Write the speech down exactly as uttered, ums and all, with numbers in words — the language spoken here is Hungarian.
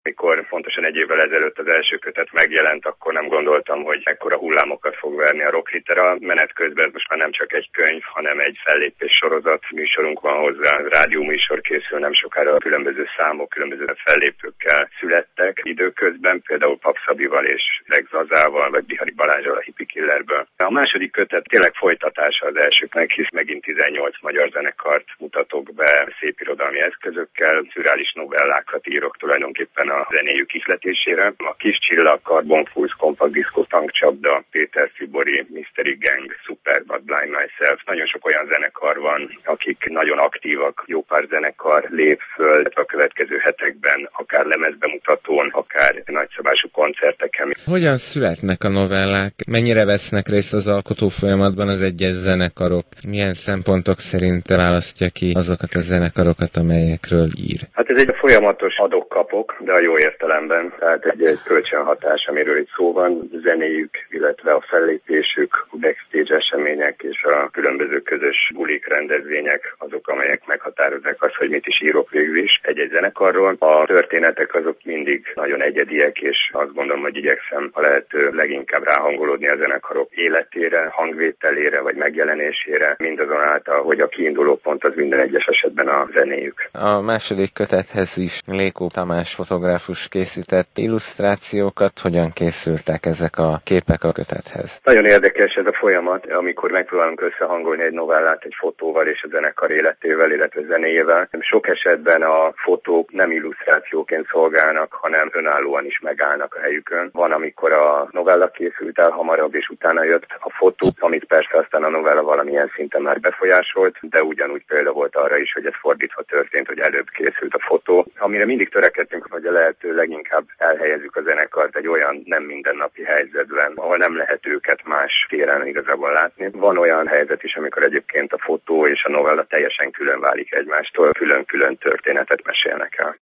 Mikor pontosan egy évvel ezelőtt az első kötet megjelent, akkor nem gondoltam, hogy ekkora hullámokat fog verni a Rocklitera. Menet közben most már nem csak egy könyv, hanem egy fellépés sorozat. Műsorunk van hozzá, rádióműsor készül nem sokára, különböző számok, különböző fellépőkkel születtek. Időközben például Pap Szabival és Lex Zazával, vagy Bihari Balázsral a Hippie Killerből. A második kötet tényleg folytatása az elsőknek, hisz megint tizennyolc magyar zenekart mutatok be szépirodalmi eszközökkel, szürreális novellákat írok tulajdonképpen a zenéjük ihletésére. A Kis Csillag, Carbon Fools, Compact Disco, Tankcsapda, Péter Fibori, Mystery Gang, Superbad, Blind Myself. Nagyon sok olyan zenekar van, akik nagyon aktívak, jó pár zenekar lép föl a következő hetekben, akár lemezbemutatón, akár nagyszabású koncerteken. Hogyan születnek a novellák? Mennyire vesznek részt az alkotó folyamatban az egyes zenekarok? Milyen szempontok szerint választja ki azokat a zenekarokat, amelyekről ír? Hát ez egy folyamatos adok-kapok, de a jó értelemben. Tehát egy, egy kölcsönhatás, amiről itt szó van, zenéjük, illetve a fellépésük, a backstage események és a különböző közös bulik, rendezvények, azok, amelyek meghatározzák azt, hogy mit is írok végül is egy-egy zenekarról. A történetek azok mindig nagyon egyediek, és azt gondolom, hogy igyekszem a lehető leginkább ráhangolódni a zenekarok életére, hangvételére vagy megjelenésére, mindazonáltal, hogy a kiinduló pont az minden egyes esetben a zenéjük. A második kötethez is Lékó Tamás fotográfus készített illusztrációkat. Hogyan készültek ezek a képek a kötethez? Nagyon érdekes ez a folyamat, amikor megpróbálunk összehangolni egy novellát egy fotóval és a zenekar életével, illetve zenéjével. Sok esetben a fotók nem illusztrációként szolgálnak, hanem önállóan is megállnak a helyükön. Van, amikor a novella készült el hamarabb, és utána jött a fotó, amit persze aztán a novella valamilyen szinten már befolyásolt, de ugyanúgy példa volt arra is, hogy ez fordítva történt, hogy előbb készült a fotó. Amire mindig törekedtünk, hogy a lehető leginkább elhelyezzük a zenekart egy olyan nem mindennapi helyzetben, ahol nem lehet őket más téren igazából látni. Van olyan helyzet is, amikor egyébként a fotó és a novella teljesen külön válik egymástól, külön-külön történetet mesélnek el.